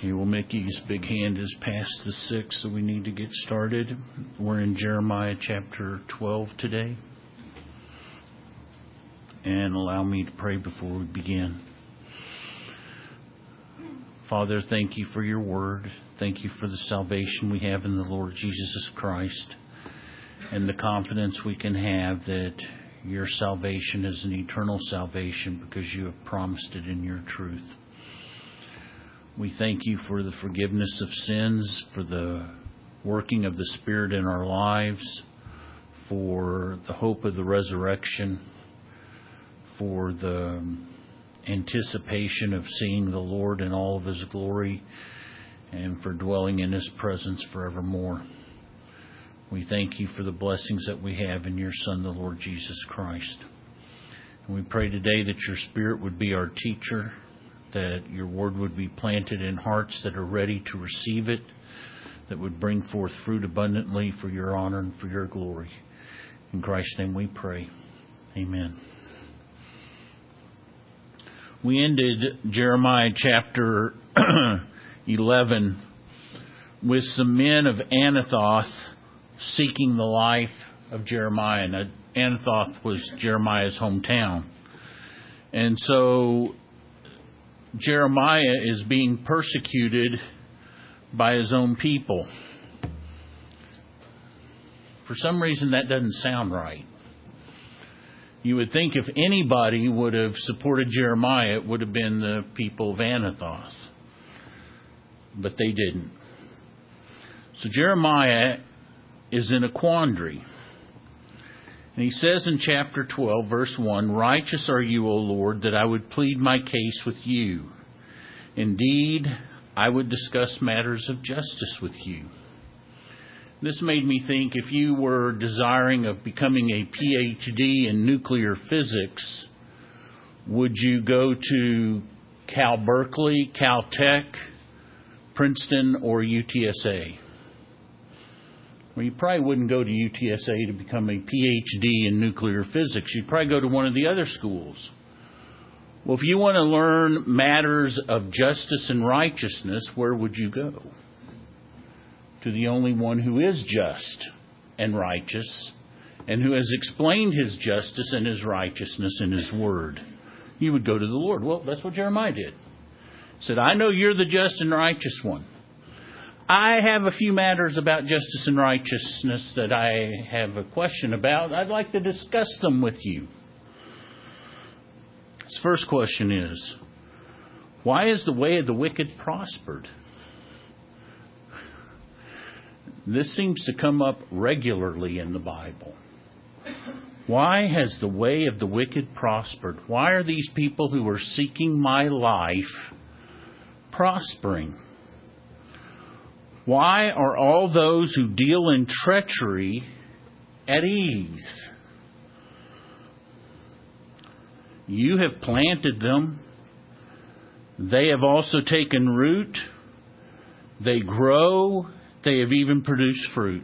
Okay, well, Mickey's big hand is past the 6, so we need to get started. We're in Jeremiah chapter 12 today. And allow me to pray before we begin. Father, thank you for your word. Thank you for the salvation we have in the Lord Jesus Christ, and the confidence we can have that your salvation is an eternal salvation because you have promised it in your truth. We thank you for the forgiveness of sins, for the working of the Spirit in our lives, for the hope of the resurrection, for the anticipation of seeing the Lord in all of His glory, and for dwelling in His presence forevermore. We thank you for the blessings that we have in your Son, the Lord Jesus Christ. And we pray today that your Spirit would be our teacher, that your word would be planted in hearts that are ready to receive it, that would bring forth fruit abundantly for your honor and for your glory. In Christ's name we pray. Amen. We ended Jeremiah chapter 11 with some men of Anathoth seeking the life of Jeremiah. Now, Anathoth was Jeremiah's hometown. And so Jeremiah is being persecuted by his own people. For some reason, that doesn't sound right. You would think if anybody would have supported Jeremiah, it would have been the people of Anathoth. But they didn't. So Jeremiah is in a quandary. And he says in chapter 12, verse 1, "Righteous are you, O Lord, that I would plead my case with you. Indeed, I would discuss matters of justice with you." This made me think, if you were desiring of becoming a PhD in nuclear physics, would you go to Cal Berkeley, Caltech, Princeton, or UTSA? Well, you probably wouldn't go to UTSA to become a PhD in nuclear physics. You'd probably go to one of the other schools. Well, if you want to learn matters of justice and righteousness, where would you go? To the only one who is just and righteous, and who has explained his justice and his righteousness in his word. You would go to the Lord. Well, that's what Jeremiah did. He said, "I know you're the just and righteous one. I have a few matters about justice and righteousness that I have a question about. I'd like to discuss them with you." His first question is, why is the way of the wicked prospered? This seems to come up regularly in the Bible. Why has the way of the wicked prospered? Why are these people who are seeking my life prospering? Why are all those who deal in treachery at ease? You have planted them. They have also taken root. They grow. They have even produced fruit.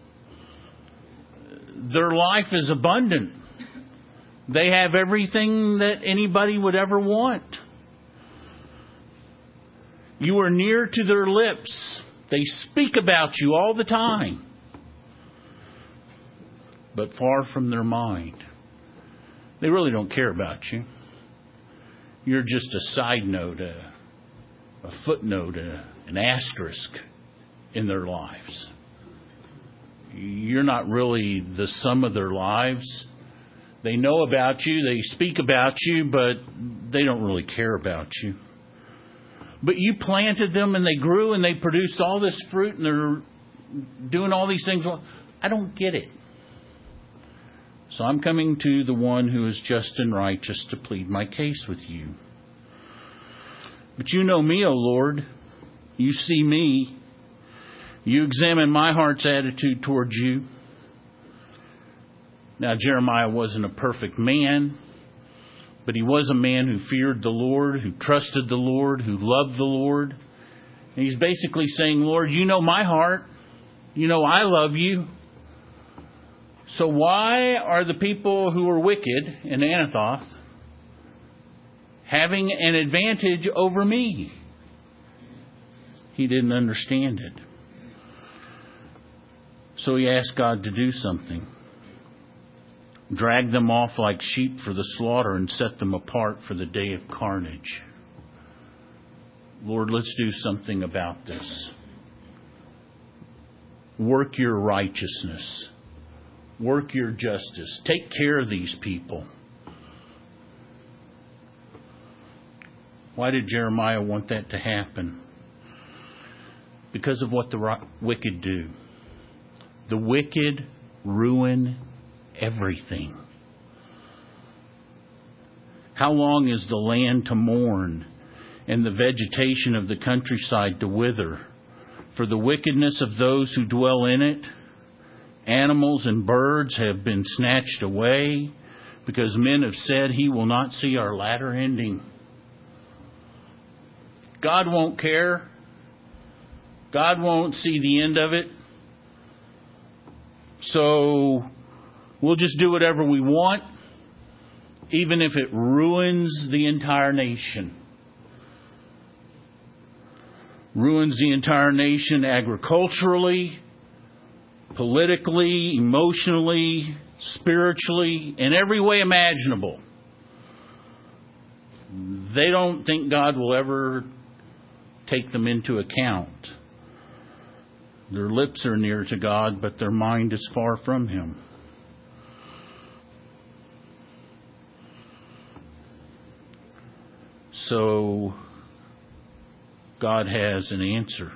Their life is abundant. They have everything that anybody would ever want. You are near to their lips. They speak about you all the time, but far from their mind. They really don't care about you. You're just a side note, a footnote, an asterisk in their lives. You're not really the sum of their lives. They know about you, they speak about you, but they don't really care about you. But you planted them and they grew and they produced all this fruit and they're doing all these things. Well, I don't get it. So I'm coming to the one who is just and righteous to plead my case with you. But you know me, O Lord. You see me. You examine my heart's attitude towards you. Now, Jeremiah wasn't a perfect man, but he was a man who feared the Lord, who trusted the Lord, who loved the Lord. And he's basically saying, Lord, you know my heart. You know I love you. So why are the people who are wicked in Anathoth having an advantage over me? He didn't understand it. So he asked God to do something. Drag them off like sheep for the slaughter and set them apart for the day of carnage. Lord, let's do something about this. Work your righteousness. Work your justice. Take care of these people. Why did Jeremiah want that to happen? Because of what the wicked do. The wicked ruin everything. How long is the land to mourn and the vegetation of the countryside to wither? For the wickedness of those who dwell in it, animals and birds have been snatched away, because men have said, he will not see our latter ending. God won't care. God won't see the end of it. So we'll just do whatever we want, even if it ruins the entire nation. Ruins the entire nation agriculturally, politically, emotionally, spiritually, in every way imaginable. They don't think God will ever take them into account. Their lips are near to God, but their mind is far from Him. So God has an answer.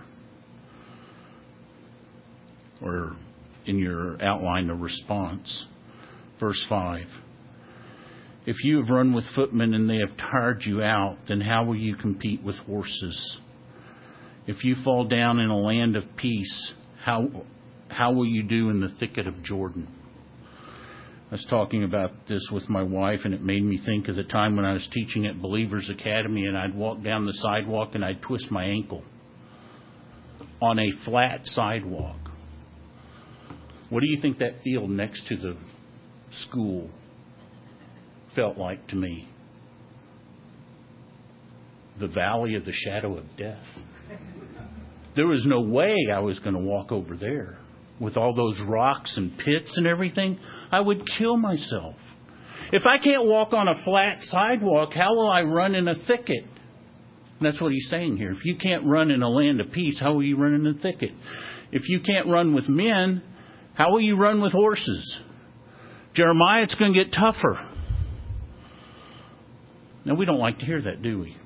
Or in your outline, a response. Verse 5. If you have run with footmen and they have tired you out, then how will you compete with horses? If you fall down in a land of peace, how will you do in the thicket of Jordan? I was talking about this with my wife, and it made me think of the time when I was teaching at Believers Academy, and I'd walk down the sidewalk and I'd twist my ankle on a flat sidewalk. What do you think that field next to the school felt like to me? The valley of the shadow of death. There was no way I was going to walk over there with all those rocks and pits and everything. I would kill myself. If I can't walk on a flat sidewalk, how will I run in a thicket? And that's what he's saying here. If you can't run in a land of peace, how will you run in a thicket? If you can't run with men, how will you run with horses? Jeremiah, it's going to get tougher. Now, we don't like to hear that, do we?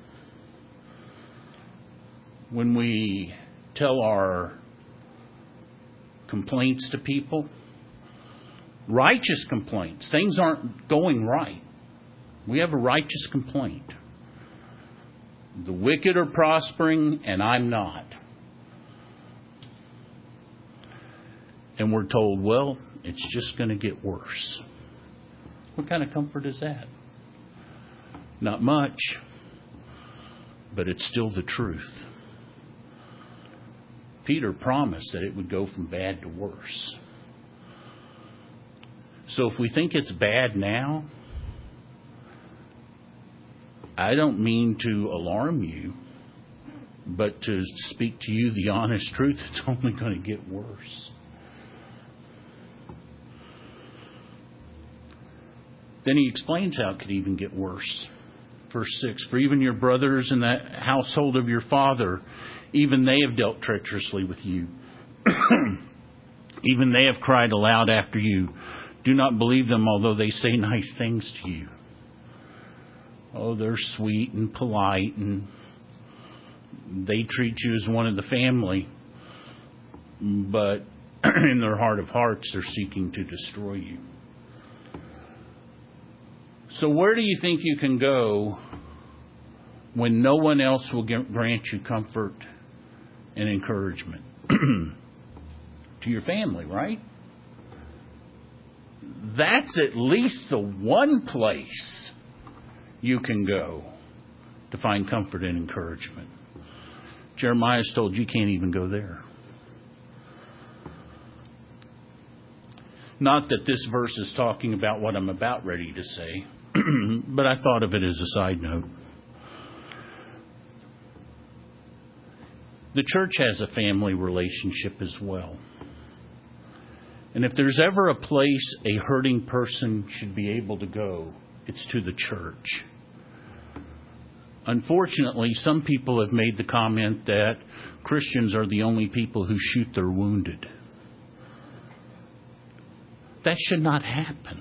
When we tell our complaints to people, righteous complaints, things aren't going right. We have a righteous complaint. The wicked are prospering and I'm not. And we're told, well, it's just going to get worse. What kind of comfort is that? Not much, but it's still the truth. Peter promised that it would go from bad to worse. So if we think it's bad now, I don't mean to alarm you, but to speak to you the honest truth, it's only going to get worse. Then he explains how it could even get worse. Verse 6, for even your brothers in the household of your father, even they have dealt treacherously with you. Even they have cried aloud after you. Do not believe them, although they say nice things to you. Oh, they're sweet and polite, and they treat you as one of the family. But in their heart of hearts, they're seeking to destroy you. So where do you think you can go when no one else will grant you comfort and encouragement? To your family, right? That's at least the one place you can go to find comfort and encouragement. Jeremiah's told you can't even go there. Not that this verse is talking about what I'm about ready to say, but I thought of it as a side note. The church has a family relationship as well. And if there's ever a place a hurting person should be able to go, it's to the church. Unfortunately, some people have made the comment that Christians are the only people who shoot their wounded. That should not happen.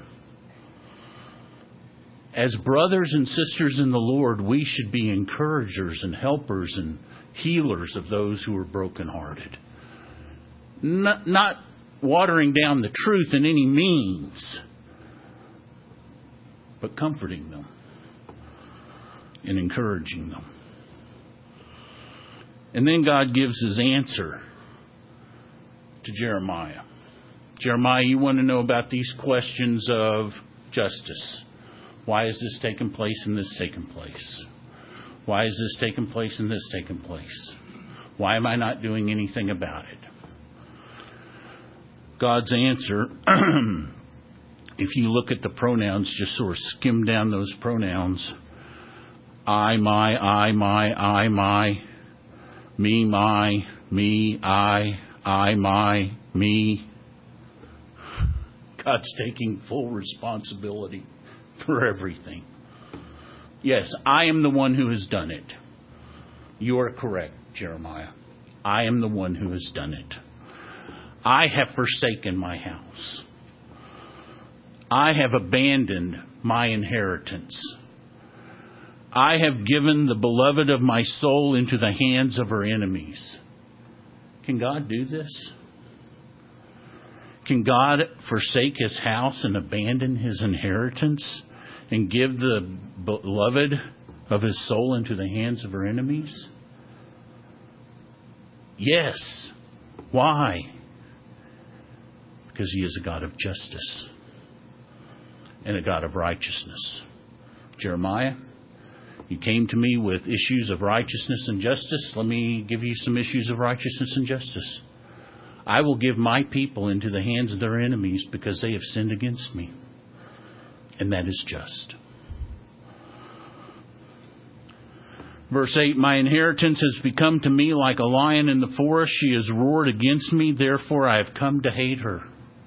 As brothers and sisters in the Lord, we should be encouragers and helpers and healers of those who are brokenhearted. Not watering down the truth in any means, but comforting them and encouraging them. And then God gives his answer to Jeremiah. Jeremiah, you want to know about these questions of justice. Why is this taking place and this taking place? Why is this taking place and this taking place? Why am I not doing anything about it? God's answer, if you look at the pronouns, just sort of skim down those pronouns. I, my, me, my, me, I, my, me. God's taking full responsibility for everything. Yes, I am the one who has done it. You are correct, Jeremiah. I am the one who has done it. I have forsaken my house. I have abandoned my inheritance. I have given the beloved of my soul into the hands of her enemies. Can God do this? Can God forsake his house and abandon his inheritance and give the beloved of his soul into the hands of her enemies? Yes. Why? Because he is a God of justice and a God of righteousness. Jeremiah, you came to me with issues of righteousness and justice. Let me give you some issues of righteousness and justice. I will give my people into the hands of their enemies because they have sinned against me. And that is just. Verse 8, my inheritance has become to me like a lion in the forest. She has roared against me. Therefore, I have come to hate her.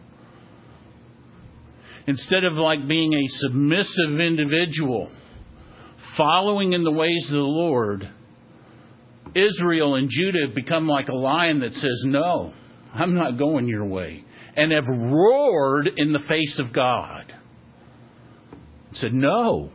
Instead of like being a submissive individual, following in the ways of the Lord, Israel and Judah have become like a lion that says, no, I'm not going your way. And have roared in the face of God. Said, no,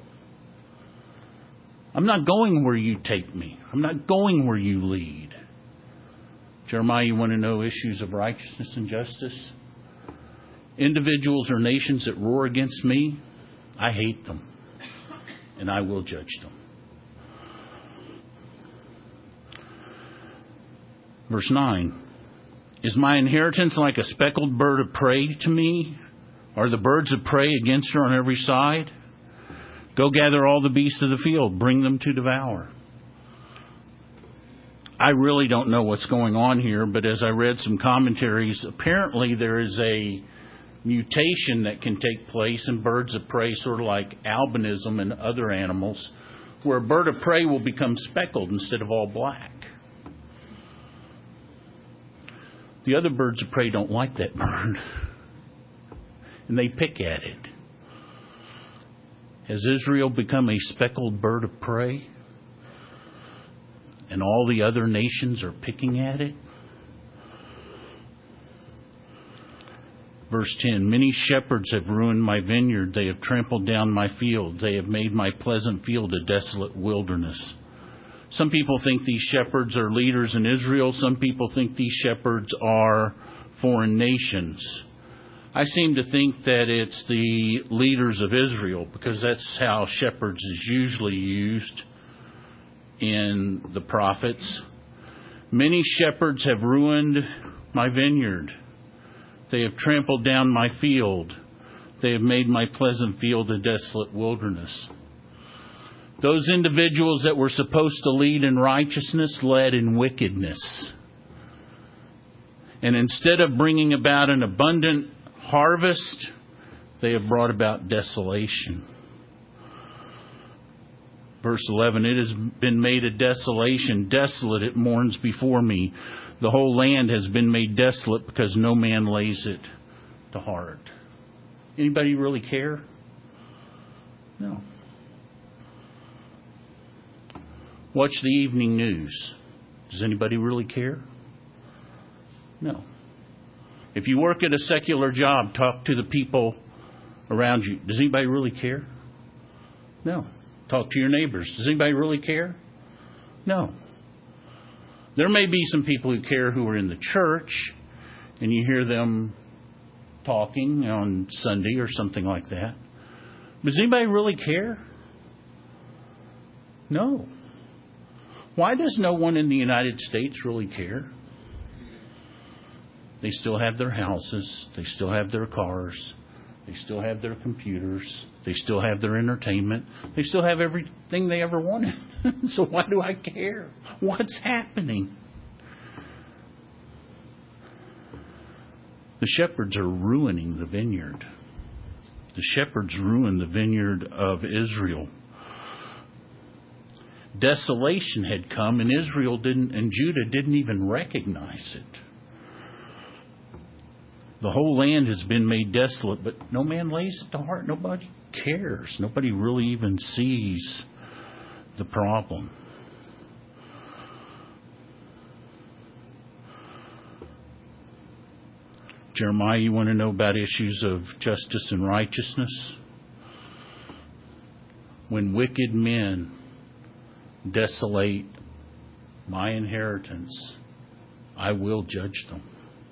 I'm not going where you take me. I'm not going where you lead. Jeremiah, you want to know issues of righteousness and justice? Individuals or nations that roar against me, I hate them. And I will judge them. Verse 9. Is my inheritance like a speckled bird of prey to me? Are the birds of prey against her on every side? Go gather all the beasts of the field, bring them to devour. I really don't know what's going on here, but as I read some commentaries, apparently there is a mutation that can take place in birds of prey, sort of like albinism and other animals, where a bird of prey will become speckled instead of all black. The other birds of prey don't like that bird, and they pick at it. Has Israel become a speckled bird of prey? And all the other nations are picking at it? Verse 10, many shepherds have ruined my vineyard. They have trampled down my field. They have made my pleasant field a desolate wilderness. Some people think these shepherds are leaders in Israel. Some people think these shepherds are foreign nations. I seem to think that it's the leaders of Israel, because that's how shepherds is usually used in the prophets. Many shepherds have ruined my vineyard. They have trampled down my field. They have made my pleasant field a desolate wilderness. Those individuals that were supposed to lead in righteousness led in wickedness. And instead of bringing about an abundant harvest, they have brought about desolation. Verse 11, it has been made a desolation, desolate it mourns before me. The whole land has been made desolate because no man lays it to heart. Anybody really care? No. Watch the evening news. Does anybody really care? No. If you work at a secular job, talk to the people around you. Does anybody really care? No. Talk to your neighbors. Does anybody really care? No. There may be some people who care who are in the church, and you hear them talking on Sunday or something like that. Does anybody really care? No. Why does no one in the United States really care? They still have their houses. They still have their cars. They still have their computers. They still have their entertainment. They still have everything they ever wanted. So why do I care? What's happening? The shepherds are ruining the vineyard. The shepherds ruined the vineyard of Israel. Desolation had come, and Israel and Judah didn't even recognize it. The whole land has been made desolate, but no man lays it to heart. Nobody cares. Nobody really even sees the problem. Jeremiah, you want to know about issues of justice and righteousness? When wicked men desolate my inheritance, I will judge them.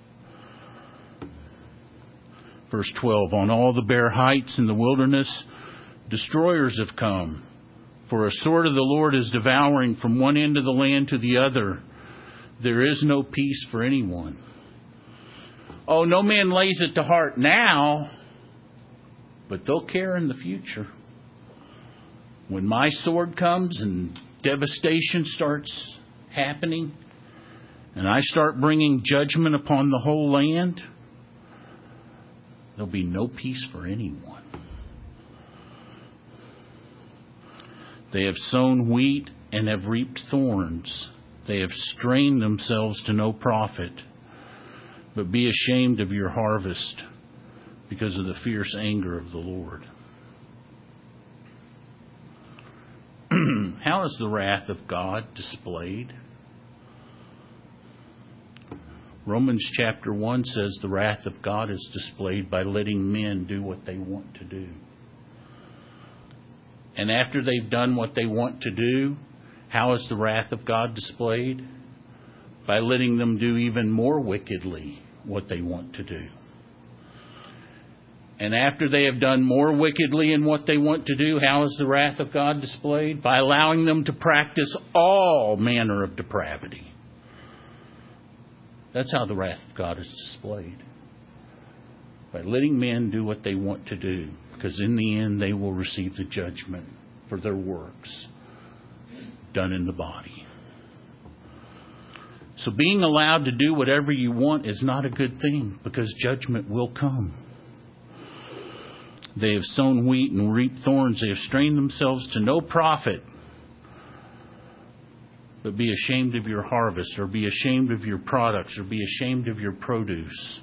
Verse 12, on all the bare heights in the wilderness, destroyers have come. For a sword of the Lord is devouring from one end of the land to the other. There is no peace for anyone. Oh, no man lays it to heart now, but they'll care in the future. When my sword comes and devastation starts happening, and I start bringing judgment upon the whole land, there'll be no peace for anyone. They have sown wheat and have reaped thorns. They have strained themselves to no profit. But be ashamed of your harvest because of the fierce anger of the Lord. How is the wrath of God displayed? Romans chapter 1 says the wrath of God is displayed by letting men do what they want to do. And after they've done what they want to do, how is the wrath of God displayed? By letting them do even more wickedly what they want to do. And after they have done more wickedly in what they want to do, how is the wrath of God displayed? By allowing them to practice all manner of depravity. That's how the wrath of God is displayed. By letting men do what they want to do. Because in the end, they will receive the judgment for their works done in the body. So being allowed to do whatever you want is not a good thing, because judgment will come. They have sown wheat and reaped thorns. They have strained themselves to no profit. But be ashamed of your harvest, or be ashamed of your products, or be ashamed of your produce.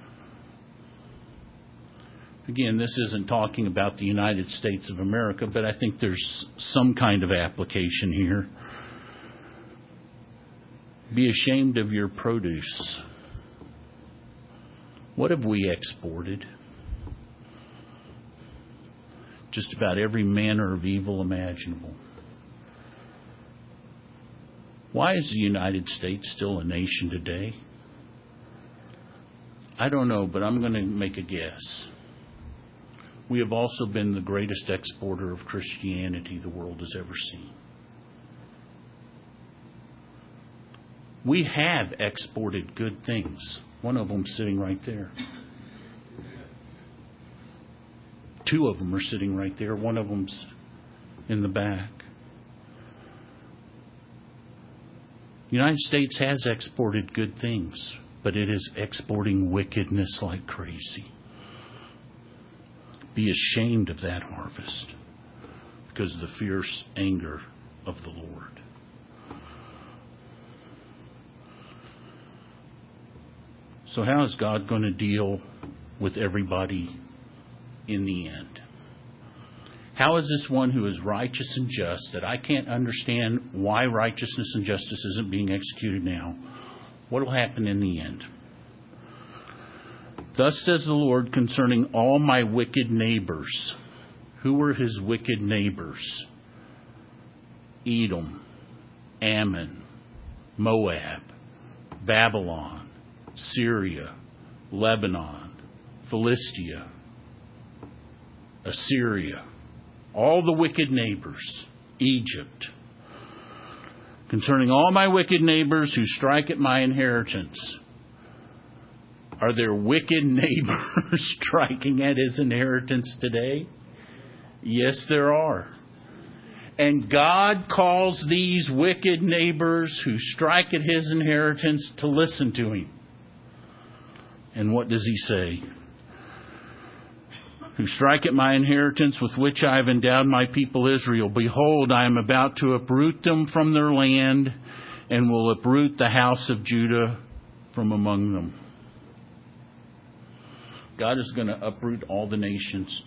Again, this isn't talking about the United States of America, but I think there's some kind of application here. Be ashamed of your produce. What have we exported? Just about every manner of evil imaginable. Why is the United States still a nation today? I don't know, but I'm going to make a guess. We have also been the greatest exporter of Christianity the world has ever seen. We have exported good things. One of them sitting right there. Two of them are sitting right there. One of them's in the back. The United States has exported good things, but it is exporting wickedness like crazy. Be ashamed of that harvest. because of the fierce anger of the Lord. So how is God going to deal with everybody in the end? How is this one who is righteous and just, that I can't understand why righteousness and justice isn't being executed now? What will happen in the end? Thus says the Lord concerning all my wicked neighbors. Who were his wicked neighbors? Edom, Ammon, Moab, Babylon, Syria, Lebanon, Philistia, Assyria. All the wicked neighbors, Egypt. Concerning all my wicked neighbors who strike at my inheritance. Are there wicked neighbors striking at his inheritance today? Yes, there are. And God calls these wicked neighbors who strike at his inheritance to listen to him. And what does he say? Who strike at my inheritance with which I have endowed my people Israel. Behold, I am about to uproot them from their land and will uproot the house of Judah from among them. God is going to uproot all the nations.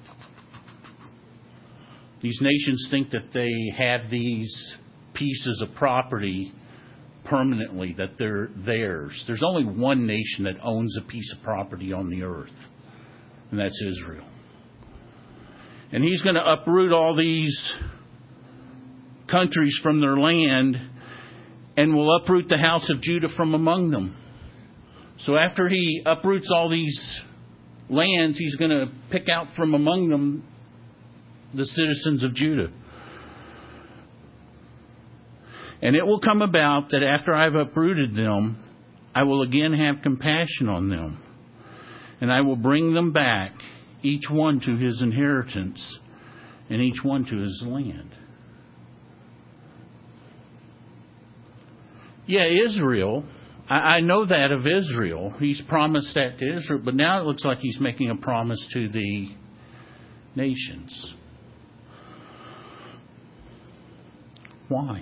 These nations think that they have these pieces of property permanently, that they're theirs. There's only one nation that owns a piece of property on the earth, and that's Israel. And he's going to uproot all these countries from their land and will uproot the house of Judah from among them. So after he uproots all these lands, he's going to pick out from among them the citizens of Judah. And it will come about that after I've uprooted them, I will again have compassion on them. And I will bring them back, each one to his inheritance, and each one to his land. Yeah, Israel, I know that of Israel. He's promised that to Israel, but now it looks like he's making a promise to the nations. Why?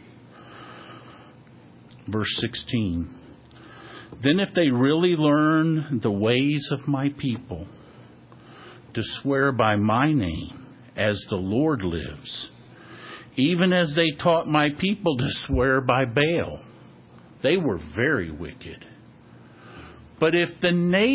Verse 16. Then if they really learn the ways of my people, to swear by my name, as the Lord lives, even as they taught my people to swear by Baal, they were very wicked. But if the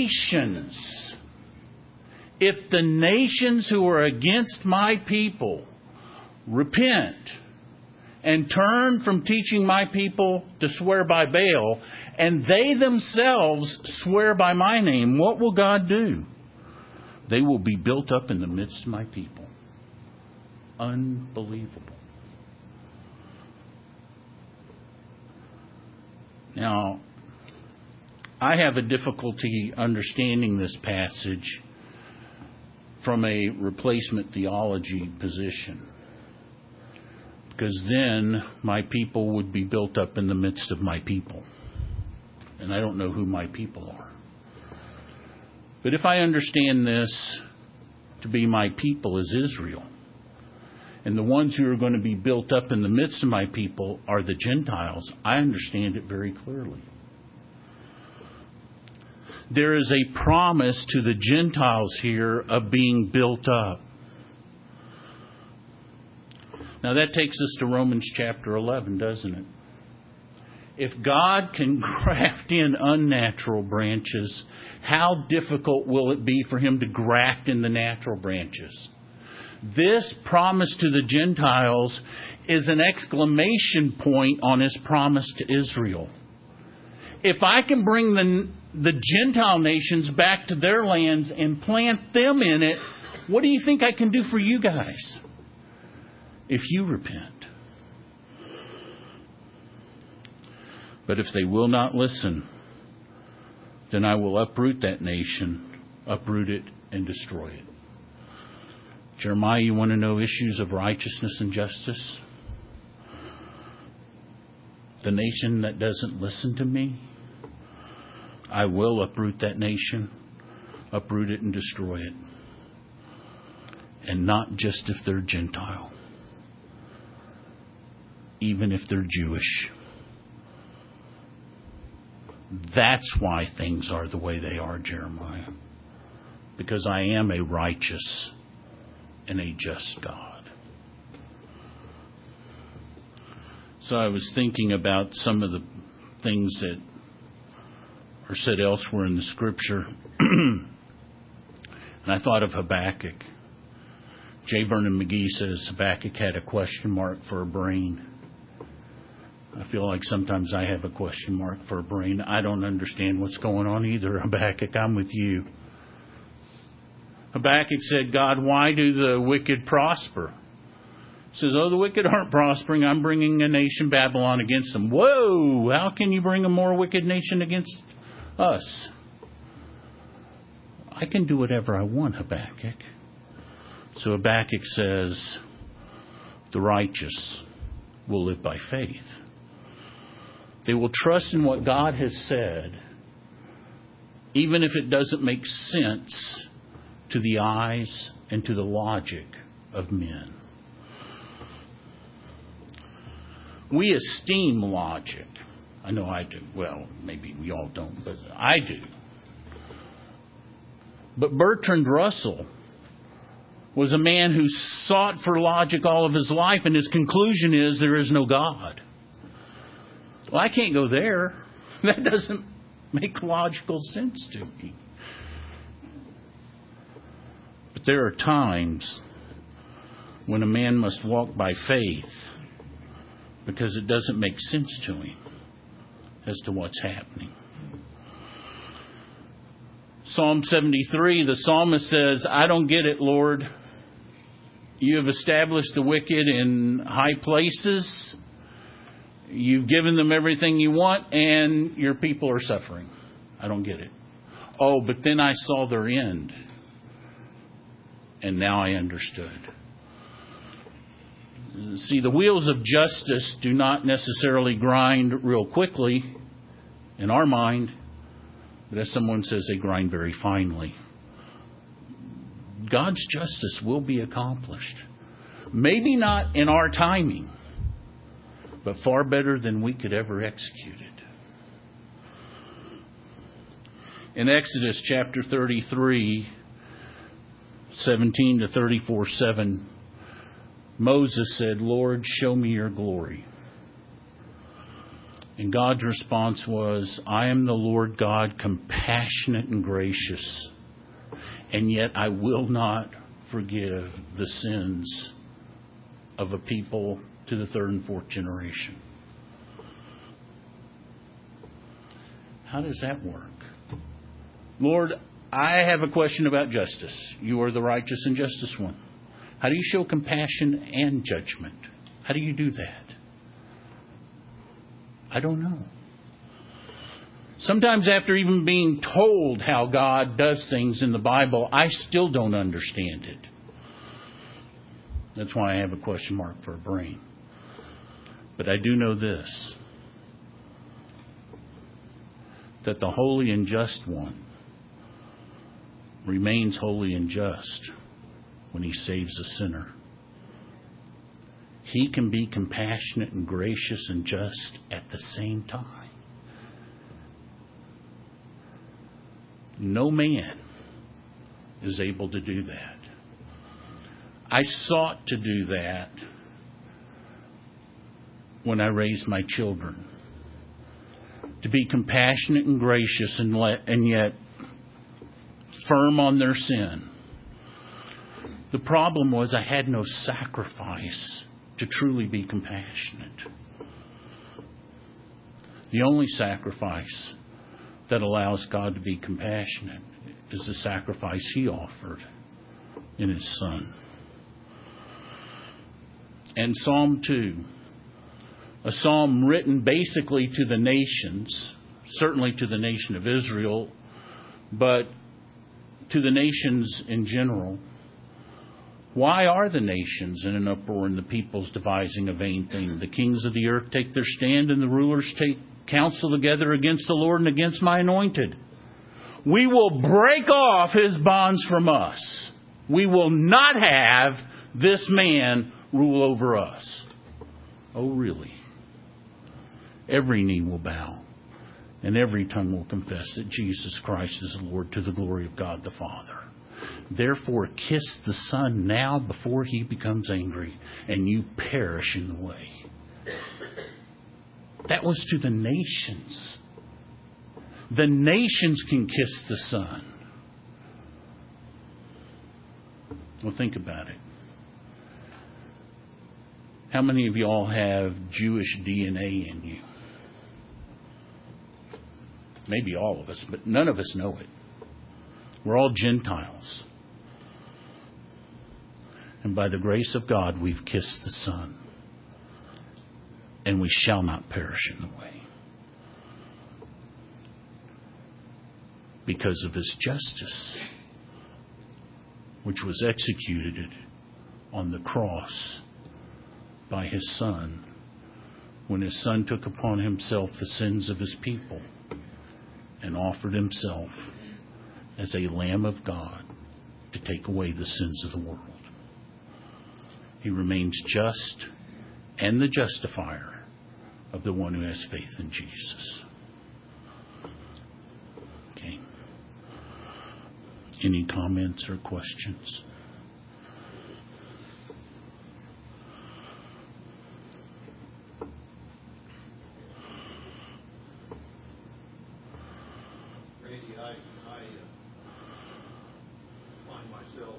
nations who are against my people repent and turn from teaching my people to swear by Baal, and they themselves swear by my name, what will God do? They will be built up in the midst of my people. Unbelievable. Now, I have a difficulty understanding this passage from a replacement theology position. Because then my people would be built up in the midst of my people. And I don't know who my people are. But if I understand this to be my people is Israel, and the ones who are going to be built up in the midst of my people are the Gentiles, I understand it very clearly. There is a promise to the Gentiles here of being built up. Now that takes us to Romans chapter 11, doesn't it? If God can graft in unnatural branches, how difficult will it be for him to graft in the natural branches? This promise to the Gentiles is an exclamation point on his promise to Israel. If I can bring the Gentile nations back to their lands and plant them in it, what do you think I can do for you guys? If you repent. But if they will not listen, then I will uproot that nation, uproot it, and destroy it. Jeremiah, you want to know issues of righteousness and justice? The nation that doesn't listen to me, I will uproot that nation, uproot it, and destroy it. And not just if they're Gentile. Even if they're Jewish. That's why things are the way they are, Jeremiah. Because I am a righteous and a just God. So I was thinking about some of the things that are said elsewhere in the Scripture. And I thought of Habakkuk. J. Vernon McGee says Habakkuk had a question mark for a brain. I feel like sometimes I have a question mark for a brain. I don't understand what's going on either, Habakkuk. I'm with you. Habakkuk said, God, why do the wicked prosper? He says, oh, the wicked aren't prospering. I'm bringing a nation, Babylon, against them. Whoa! How can you bring a more wicked nation against us? I can do whatever I want, Habakkuk. So Habakkuk says, the righteous will live by faith. They will trust in what God has said, even if it doesn't make sense to the eyes and to the logic of men. We esteem logic. I know I do. Well, maybe we all don't, but I do. But Bertrand Russell was a man who sought for logic all of his life, and his conclusion is there is no God. Well, I can't go there. That doesn't make logical sense to me. But there are times when a man must walk by faith because it doesn't make sense to him as to what's happening. Psalm 73, the psalmist says, I don't get it, Lord. You have established the wicked in high places. You've given them everything you want, and your people are suffering. I don't get it. Oh, but then I saw their end, and now I understood. See, the wheels of justice do not necessarily grind real quickly in our mind, but as someone says, they grind very finely. God's justice will be accomplished. Maybe not in our timing, but far better than we could ever execute it. In Exodus chapter 33, 17 to 34:7, Moses said, Lord, show me your glory. And God's response was, I am the Lord God, compassionate and gracious, and yet I will not forgive the sins of a people to the third and fourth generation. How does that work? Lord, I have a question about justice. You are the righteous and justice one. How do you show compassion and judgment? How do you do that? I don't know. Sometimes after even being told how God does things in the Bible, I still don't understand it. That's why I have a question mark for a brain. But I do know this, that the holy and just one remains holy and just when he saves a sinner. He can be compassionate and gracious and just at the same time. No man is able to do that. I sought to do that when I raised my children. To be compassionate and gracious and yet firm on their sin. The problem was I had no sacrifice to truly be compassionate. The only sacrifice that allows God to be compassionate is the sacrifice He offered in His Son. And Psalm 2, a psalm written basically to the nations, certainly to the nation of Israel, but to the nations in general. Why are the nations in an uproar and the peoples devising a vain thing? The kings of the earth take their stand and the rulers take counsel together against the Lord and against my anointed. We will break off His bonds from us. We will not have this man rule over us. Oh, really? Every knee will bow, and every tongue will confess that Jesus Christ is Lord, to the glory of God the Father. Therefore, kiss the Son now before He becomes angry, and you perish in the way. That was to the nations. The nations can kiss the Son. Well, think about it. How many of y'all have Jewish DNA in you? Maybe all of us, but none of us know it. We're all Gentiles. And by the grace of God, we've kissed the Son. And we shall not perish in the way. Because of His justice, which was executed on the cross by His Son, when His Son took upon Himself the sins of His people and offered Himself as a Lamb of God to take away the sins of the world. He remains just and the justifier of the one who has faith in Jesus. Okay. Any comments or questions? Randy, I find myself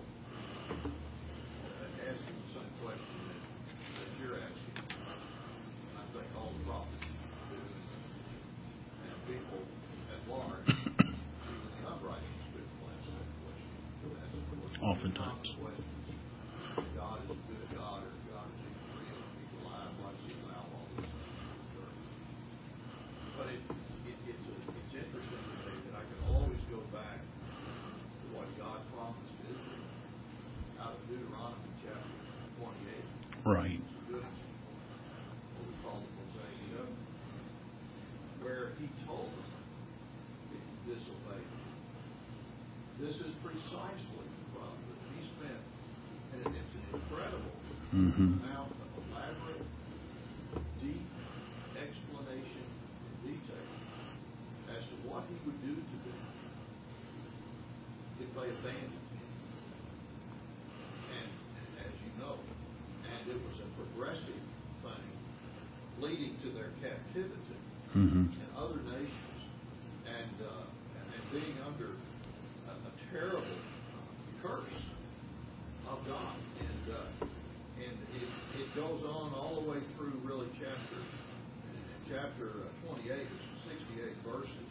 asking the same question that you're asking. I think all the prophets do, and people at large, even the unrighteous people, ask that question. Oftentimes. God is a good God, or God is even real. People lie, what's He allow all this stuff? But it's interesting to me that I can always go back to what God promised Israel out of Deuteronomy chapter 28. Right. It's a good example. What we call the Mosaic covenant, where He told them, if you disobey, this is precisely the problem that He spent, and it's an incredible amount of elaborate, deep explanation and detail as to what He would do to them if they abandoned Him. And as you know, and it was a progressive thing leading to their captivity in other nations and being under a terrible curse of God. And it goes on all the way through really chapter 28, 68 verses.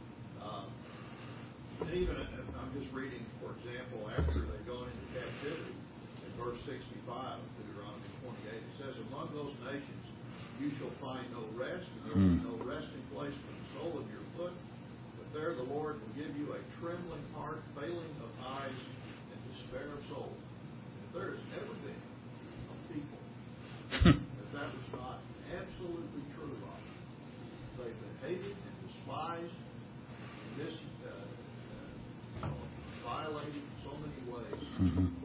And even, I'm just reading, for example, after they've gone into captivity, in verse 65 of Deuteronomy 28, it says, among those nations you shall find no rest, and there will be no resting place for the sole of your foot. But there the Lord will give you a trembling heart, failing of eyes, and despair of soul. And if there has ever been a people that was not absolutely true of, they've been hated and despised, and this violated in so many ways